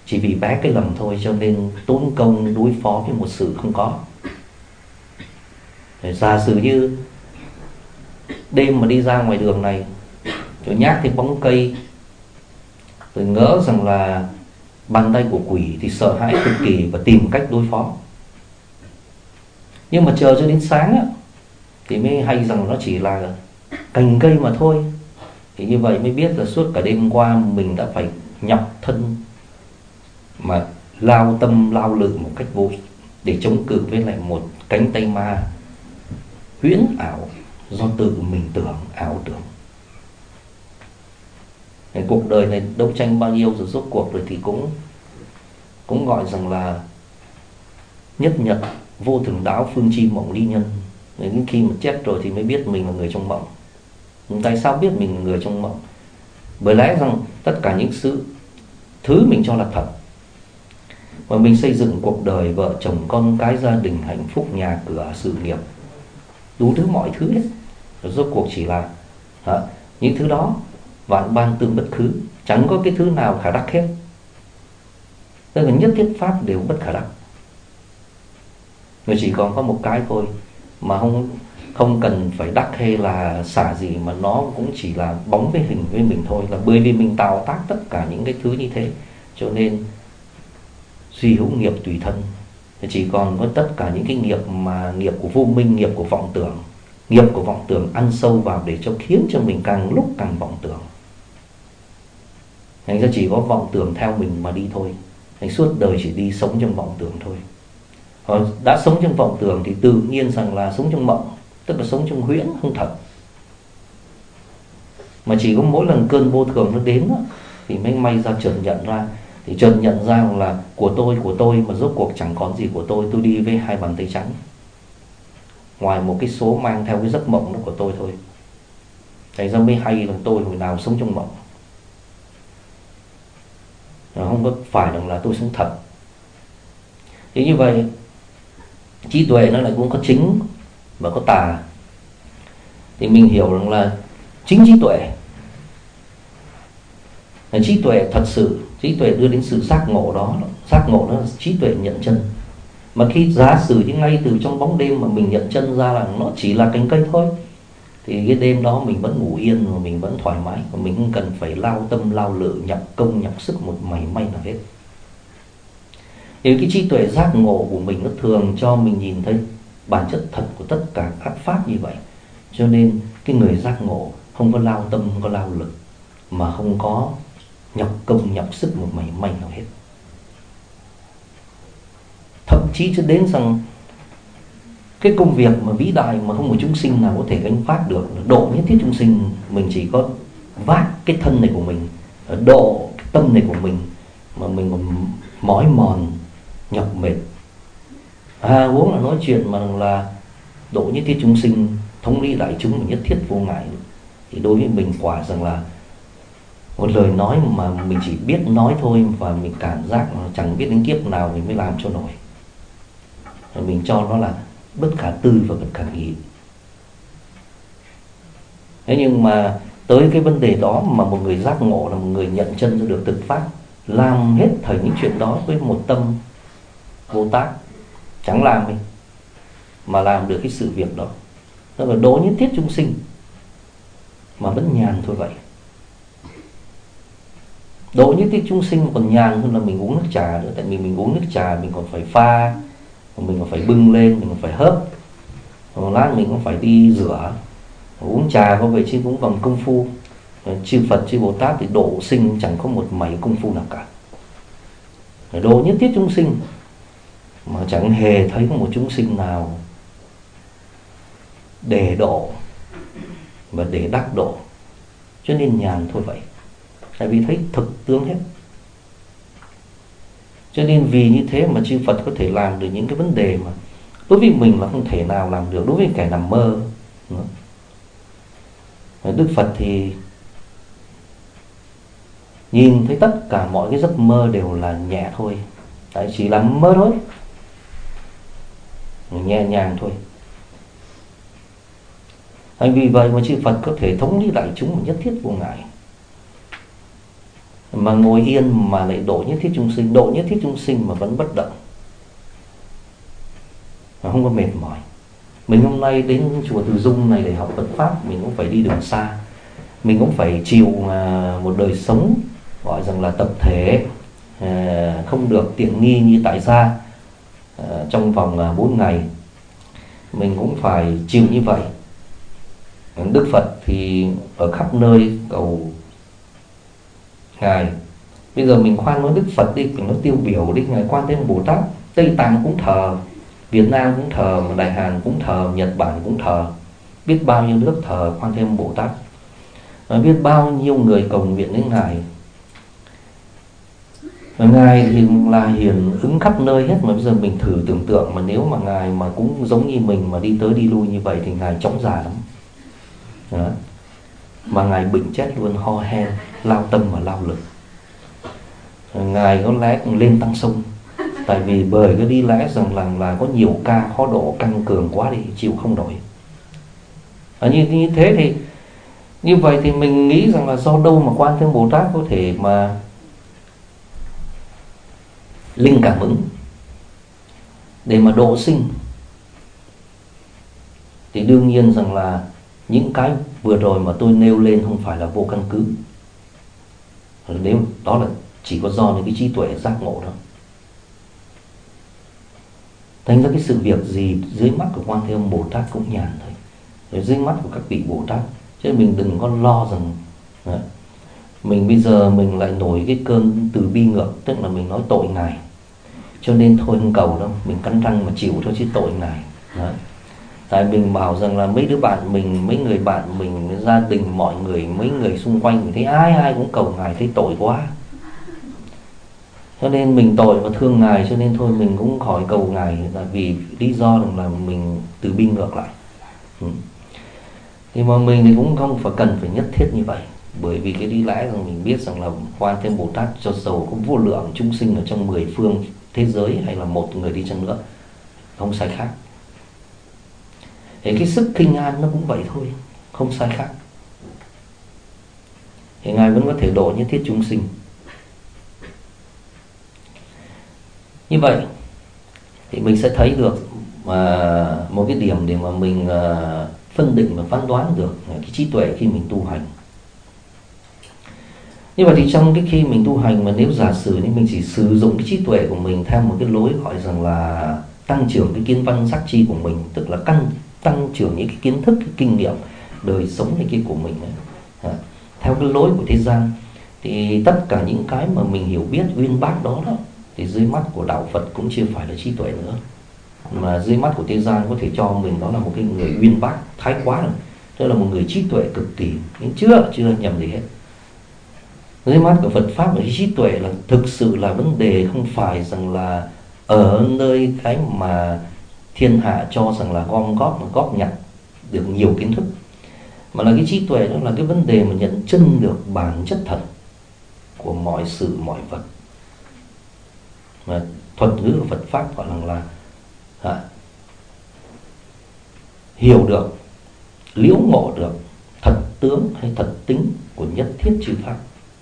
chỉ vì bé cái lầm thôi cho nên tốn công đối phó với một sự không có. Giả sử như đêm mà đi ra ngoài đường này rồi nhát thấy bóng cây, rồi ngỡ rằng là bàn tay của quỷ thì sợ hãi cực kỳ và tìm cách đối phó. Nhưng mà chờ cho đến sáng á, thì mới hay rằng nó chỉ là cành cây mà thôi. Thì như vậy mới biết là suốt cả đêm qua mình đã phải nhọc thân mà lao tâm lao lực một cách vô để chống cự với lại một cánh tay ma huyễn ảo do tự mình tưởng, ảo tưởng. Cuộc đời này đấu tranh bao nhiêu rồi rốt cuộc rồi thì cũng gọi rằng là nhất nhật vô thường đáo phương chi mộng ly nhân. Đến khi mà chết rồi thì mới biết mình là người trong mộng. Tại sao biết mình là người trong mộng? Bởi lẽ rằng tất cả những thứ mình cho là thật, và mình xây dựng cuộc đời vợ chồng con cái, gia đình, hạnh phúc, nhà cửa, sự nghiệp, đủ thứ mọi thứ đấy, rốt cuộc chỉ là những thứ đó vạn ban tương bất khứ, chẳng có cái thứ nào khả đắc hết. Tức là nhất thiết pháp đều bất khả đắc. Người chỉ còn có một cái thôi mà không cần phải đắc hay là xả gì, mà nó cũng chỉ là bóng với hình với mình thôi. Là bởi vì mình tạo tác tất cả những cái thứ như thế, cho nên duy hữu nghiệp tùy thân. Chỉ còn có tất cả những cái nghiệp mà nghiệp của vô minh, nghiệp của vọng tưởng. Nghiệp của vọng tưởng ăn sâu vào để khiến cho mình càng lúc càng vọng tưởng. Thành ra chỉ có vọng tưởng theo mình mà đi thôi. Thành suốt đời chỉ đi sống trong vọng tưởng thôi. Đã sống trong vọng tưởng thì tự nhiên rằng là sống trong mộng, tức là sống trong huyễn không thật. Mà chỉ có mỗi lần cơn vô thường nó đến thì mới may ra chợt nhận ra. Thì chợt nhận ra là của tôi mà rốt cuộc chẳng còn gì của tôi đi với hai bàn tay trắng. Ngoài một cái số mang theo cái giấc mộng đó của tôi thôi. Thành ra mới hay là tôi hồi nào sống trong mộng. Không có phải rằng là tôi sống thật. Thì như vậy trí tuệ nó lại cũng có chính và có tà. Thì mình hiểu rằng là chính trí tuệ là trí tuệ thật sự, trí tuệ đưa đến sự giác ngộ đó. Giác ngộ đó là trí tuệ nhận chân. Mà khi giả sử như ngay từ trong bóng đêm mà mình nhận chân ra là nó chỉ là cành cây thôi, thì cái đêm đó mình vẫn ngủ yên và mình vẫn thoải mái, và mình không cần phải lao tâm lao lực, nhọc công nhọc sức một mảy may nào hết. Thì cái trí tuệ giác ngộ của mình nó thường cho mình nhìn thấy bản chất thật của tất cả các pháp như vậy. Cho nên cái người giác ngộ không có lao tâm, không có lao lực, mà không có nhọc công nhọc sức một mảy may nào hết. Thậm chí cho đến rằng cái công việc mà vĩ đại mà không một chúng sinh nào có thể gánh vác được, độ nhất thiết chúng sinh, mình chỉ có vác cái thân này của mình, độ cái tâm này của mình, mà mình còn mỏi mòn nhọc mệt. Huống là nói chuyện mà là độ nhất thiết chúng sinh, thống lý đại chúng, nhất thiết vô ngại, thì đối với mình quả rằng là một lời nói mà mình chỉ biết nói thôi, và mình cảm giác mà chẳng biết đến kiếp nào mình mới làm cho nổi. Mình cho nó là bất khả tư và bất khả nghị. Thế nhưng mà tới cái vấn đề đó mà một người giác ngộ, là một người nhận chân ra được thực pháp, làm hết thảy những chuyện đó với một tâm vô tác, chẳng làm gì mà làm được cái sự việc đó. Đó là độ nhất thiết chúng sinh mà vẫn nhàn thôi vậy. Độ nhất thiết chúng sinh còn nhàn hơn là mình uống nước trà nữa. Tại vì mình uống nước trà mình còn phải pha, mình còn phải bưng lên, mình còn phải hớp, một lát mình cũng phải đi rửa. Uống trà có vậy chứ cũng bằng công phu. Chư Phật, chư Bồ Tát thì độ sinh chẳng có một mảy công phu nào cả. Độ nhất thiết chúng sinh mà chẳng hề thấy có một chúng sinh nào để độ và để đắc độ, cho nên nhàn thôi vậy. Tại vì thấy thực tướng hết. Cho nên vì như thế mà chư Phật có thể làm được những cái vấn đề mà đối với mình là không thể nào làm được, đối với kẻ nằm mơ. Đức Phật thì nhìn thấy tất cả mọi cái giấc mơ đều là nhẹ thôi, tại chỉ là mơ thôi, nhẹ nhàng thôi. Vì vậy mà chư Phật có thể thống lý đại chúng một nhất thiết vô ngại. mà ngồi yên mà lại độ nhất thiết chúng sinh, độ nhất thiết chúng sinh mà vẫn bất động, mà không có mệt mỏi. Mình hôm nay đến chùa Từ Dung này để học Phật pháp, mình cũng phải đi đường xa, mình cũng phải chịu một đời sống gọi rằng là tập thể, không được tiện nghi như tại gia trong vòng 4 ngày. Mình cũng phải chịu như vậy. Đức Phật thì ở khắp nơi cầu Ngài. Bây giờ mình khoan nói Đức Phật đi, mình nói tiêu biểu đi, Ngài Quan Thế Âm Bồ Tát, Tây Tạng cũng thờ, Việt Nam cũng thờ, Đại Hàn cũng thờ, Nhật Bản cũng thờ, biết bao nhiêu nước thờ Quan Thế Âm Bồ Tát, biết bao nhiêu người cầu nguyện đến Ngài. Ngài thì là hiển ứng khắp nơi hết. Mà bây giờ mình thử tưởng tượng mà nếu mà Ngài mà cũng giống như mình mà đi tới đi lui như vậy thì Ngài chóng già lắm. Đó. Mà Ngài bệnh chết luôn, ho hen, lao tâm và lao lực. Ngài có lẽ lên Tăng Sông, tại vì bởi cái đi lẽ rằng là có nhiều ca khó độ, căng cường quá đi, chịu không nổi. Như thế thì như vậy thì mình nghĩ rằng là do đâu mà Quan Thế Âm Bồ Tát có thể mà linh cảm ứng để mà độ sinh. Thì đương nhiên rằng là những cái vừa rồi mà tôi nêu lên không phải là vô căn cứ. Nếu đó là chỉ có do những cái trí tuệ giác ngộ đó. Thành ra cái sự việc gì dưới mắt của Quan Thế Âm Bồ Tát cũng nhàn thôi, rồi dưới mắt của các vị Bồ Tát. Chứ mình đừng có lo rằng mình bây giờ mình lại nổi cái cơn từ bi ngược, tức là mình nói tội Ngài, cho nên thôi không cầu đâu, mình cắn răng mà chịu thôi chứ tội Ngài. Đấy. Tại mình bảo rằng là mấy đứa bạn mình, mấy người bạn mình, gia đình, mọi người, mấy người xung quanh mình thấy ai cũng cầu Ngài, thấy tội quá, cho nên mình tội và thương Ngài, cho nên thôi mình cũng khỏi cầu Ngài, là vì lý do là mình từ bi ngược lại. Thì mà mình thì cũng không phải cần phải nhất thiết như vậy, bởi vì cái lý lẽ rằng mình biết rằng là Quan Thế Âm Bồ Tát cho dầu có vô lượng chúng sinh ở trong 10 phương thế giới hay là một người đi chăng nữa không sai khác. Thì cái sức khinh an nó cũng vậy thôi, không sai khác. Thì Ngài vẫn có thể độ nhất thiết chúng sinh. Như vậy thì mình sẽ thấy được một cái điểm để mà mình phân định và phán đoán được cái trí tuệ khi mình tu hành. Như vậy thì trong cái khi mình tu hành mà nếu giả sử thì mình chỉ sử dụng cái trí tuệ của mình theo một cái lối gọi rằng là tăng trưởng cái kiến văn giác chi của mình, tức là tăng trưởng những cái kiến thức, cái kinh nghiệm đời sống này kia của mình ấy. Theo cái lối của thế gian thì tất cả những cái mà mình hiểu biết uyên bác đó thì dưới mắt của đạo Phật cũng chưa phải là trí tuệ nữa, mà dưới mắt của thế gian có thể cho mình đó là một cái người uyên bác thái quá rồi, tức là một người trí tuệ cực kỳ, nhưng chưa nhầm gì hết. Dưới mắt của Phật pháp và trí tuệ là thực sự là vấn đề, không phải rằng là ở nơi cái mà thiên hạ cho rằng là góp nhặt được nhiều kiến thức, mà là cái trí tuệ đó là cái vấn đề mà nhận chân được bản chất thật của mọi sự mọi vật. Mà thuật ngữ của Phật pháp gọi là hiểu được, liễu ngộ được thật tướng hay thật tính của nhất thiết chư pháp.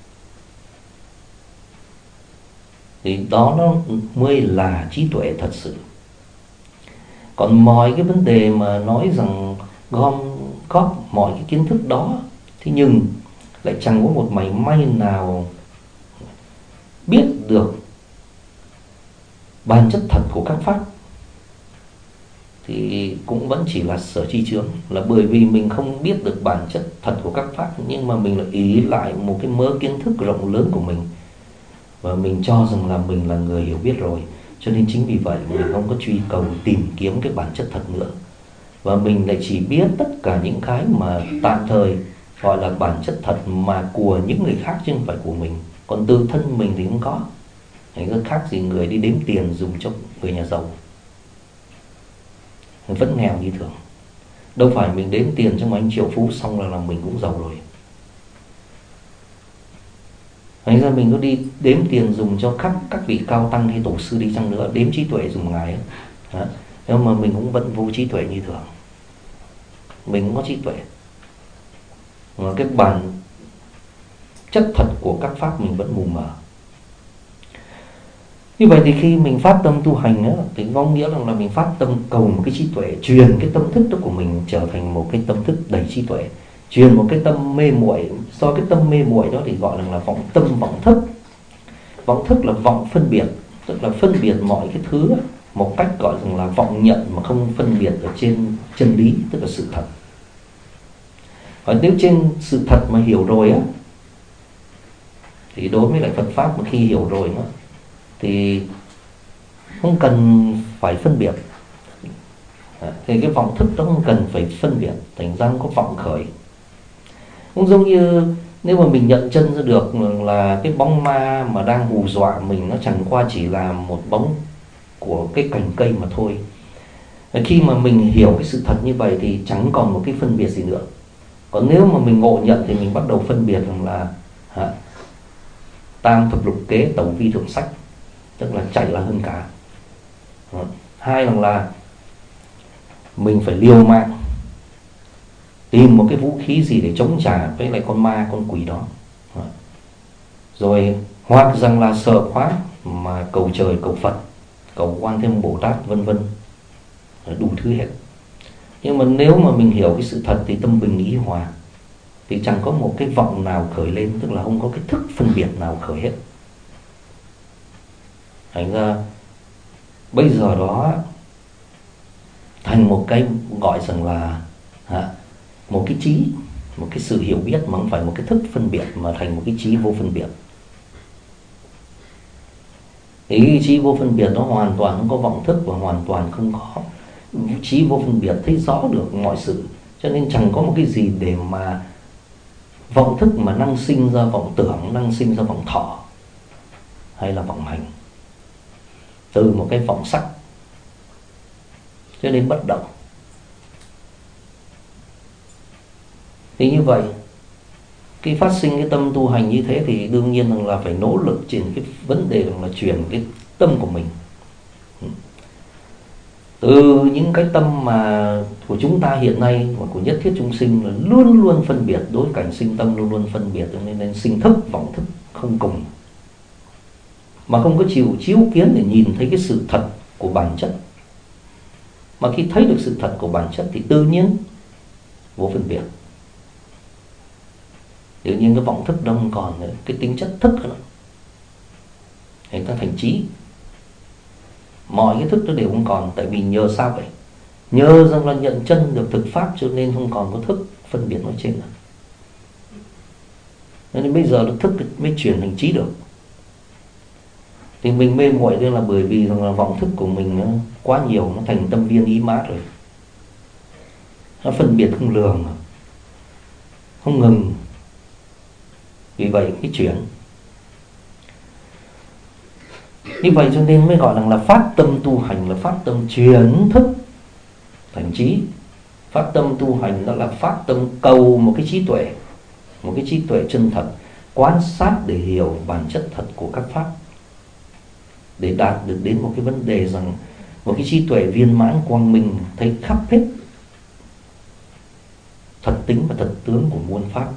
Thì đó nó mới là trí tuệ thật sự. Còn mọi cái vấn đề mà nói rằng gom góp mọi cái kiến thức đó, thế nhưng lại chẳng có một mảy may nào biết được bản chất thật của các pháp, thì cũng vẫn chỉ là sở tri chướng. Là bởi vì mình không biết được bản chất thật của các pháp, nhưng mà mình lại ý lại một cái mớ kiến thức rộng lớn của mình, và mình cho rằng là mình là người hiểu biết rồi, cho nên chính vì vậy mình không có truy cầu tìm kiếm cái bản chất thật nữa, và mình lại chỉ biết tất cả những cái mà tạm thời gọi là bản chất thật mà của những người khác chứ không phải của mình. Còn từ thân mình thì không có. Thành ra khác gì người đi đếm tiền dùng cho người nhà giàu, vẫn nghèo như thường. Đâu phải mình đếm tiền cho một anh triệu phú xong là mình cũng giàu rồi. Thành ra mình có đi đếm tiền dùng cho các vị cao tăng hay tổ sư đi chăng nữa, đếm trí tuệ dùng Ngài ấy, nhưng mà mình cũng vẫn vô trí tuệ như thường. Mình cũng có trí tuệ, mà cái bản chất thật của các pháp mình vẫn mù mờ. Như vậy thì khi mình phát tâm tu hành á, thì có nghĩa là mình phát tâm cầu một cái trí tuệ, truyền cái tâm thức đó của mình trở thành một cái tâm thức đầy trí tuệ, truyền một cái tâm mê muội. Do cái tâm mê muội đó thì gọi là vọng tâm, vọng thức. Vọng thức là vọng phân biệt, tức là phân biệt mọi cái thứ một cách gọi rằng là vọng nhận mà không phân biệt ở trên chân lý, tức là sự thật. Còn nếu trên sự thật mà hiểu rồi á, thì đối với lại Phật pháp mà khi hiểu rồi á, thì không cần phải phân biệt. Thì cái vọng thức đó không cần phải phân biệt, thành ra không có vọng khởi. Cũng giống như nếu mà mình nhận chân ra được là cái bóng ma mà đang hù dọa mình, nó chẳng qua chỉ là một bóng của cái cành cây mà thôi. Khi mà mình hiểu cái sự thật như vậy thì chẳng còn một cái phân biệt gì nữa. Còn nếu mà mình ngộ nhận thì mình bắt đầu phân biệt rằng là tam thập lục kế, tẩu vi thượng sách, tức là chạy là hơn cả. Hai là mình phải liều mạng tìm một cái vũ khí gì để chống trả với lại con ma, con quỷ đó. Rồi hoặc rằng là sợ quá mà cầu trời, cầu Phật, cầu Quan Thế Âm Bồ Tát vân vân, đủ thứ hết. Nhưng mà nếu mà mình hiểu cái sự thật thì tâm bình ý hòa, thì chẳng có một cái vọng nào khởi lên, tức là không có cái thức phân biệt nào khởi hết. Thành ra bây giờ đó thành một cái gọi rằng là một cái trí, một cái sự hiểu biết mà không phải một cái thức phân biệt, mà thành một cái trí vô phân biệt. Thì cái trí vô phân biệt nó hoàn toàn không có vọng thức và hoàn toàn không có trí vô phân biệt, thấy rõ được mọi sự. Cho nên chẳng có một cái gì để mà vọng thức mà năng sinh ra vọng tưởng, năng sinh ra vọng thọ hay là vọng hành từ một cái vọng sắc, cho nên bất động. Thì như vậy khi phát sinh cái tâm tu hành như thế thì đương nhiên là phải nỗ lực trên cái vấn đề là chuyển cái tâm của mình từ những cái tâm mà của chúng ta hiện nay và của nhất thiết chúng sinh là luôn luôn phân biệt, đối cảnh sinh tâm luôn luôn phân biệt, cho nên sinh thức, vọng thức không cùng, mà không có chịu chiếu kiến để nhìn thấy cái sự thật của bản chất. Mà khi thấy được sự thật của bản chất thì tự nhiên vô phân biệt, tự nhiên cái vọng thức đó không còn nữa, cái tính chất thức nữa, người ta thành trí. Mọi cái thức đó đều không còn. Tại vì nhờ sao vậy? Nhờ rằng là nhận chân được thực pháp, cho nên không còn có thức phân biệt nói trên nữa. Nên bây giờ thức mới chuyển thành trí được. Thì mình mê muội đây là bởi vì rằng là vọng thức của mình nó quá nhiều, nó thành tâm viên ý mát rồi, nó phân biệt không lường, không ngừng. Vì vậy cái chuyển như vậy cho nên mới gọi là phát tâm tu hành, là phát tâm chuyển thức thành trí. Phát tâm tu hành đó là phát tâm cầu một cái trí tuệ, một cái trí tuệ chân thật, quan sát để hiểu bản chất thật của các pháp, để đạt được đến một cái vấn đề rằng một cái trí tuệ viên mãn quang minh, thấy khắp hết thật tính và thật tướng của muôn pháp.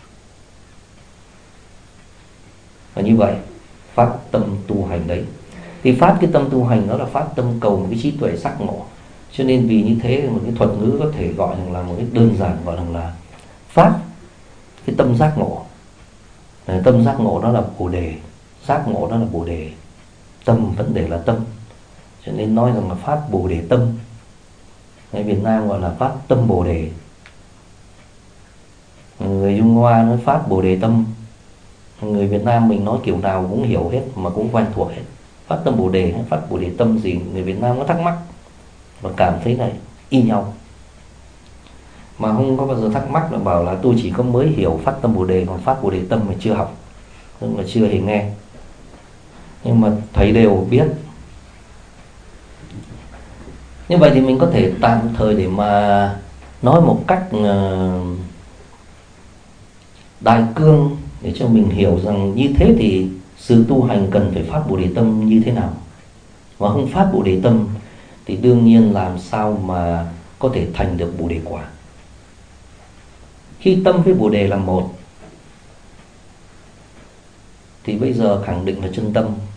Và như vậy phát tâm tu hành đấy, thì phát cái tâm tu hành đó là phát tâm cầu một cái trí tuệ giác ngộ. Cho nên vì như thế một cái thuật ngữ có thể gọi là một cái đơn giản gọi là phát cái tâm giác ngộ. Tâm giác ngộ đó là bồ đề, giác ngộ đó là bồ đề, tâm vấn đề là tâm, cho nên nói rằng là phát bồ đề tâm. Người Việt Nam gọi là phát tâm bồ đề, người Trung Hoa nói phát bồ đề tâm. Người Việt Nam mình nói kiểu nào cũng hiểu hết mà cũng quen thuộc hết. Phát tâm bồ đề hay phát bồ đề tâm gì, người Việt Nam có thắc mắc và cảm thấy này y nhau, mà không có bao giờ thắc mắc là bảo là tôi chỉ có mới hiểu phát tâm bồ đề, còn phát bồ đề tâm mà chưa học, tức là chưa hề nghe. Nhưng mà thầy đều biết. Như vậy thì mình có thể tạm thời để mà nói một cách đại cương để cho mình hiểu rằng như thế thì sự tu hành cần phải phát bồ đề tâm như thế nào. Mà không phát bồ đề tâm thì đương nhiên làm sao mà có thể thành được bồ đề quả. Khi tâm với bồ đề là một, thì bây giờ khẳng định là chân tâm,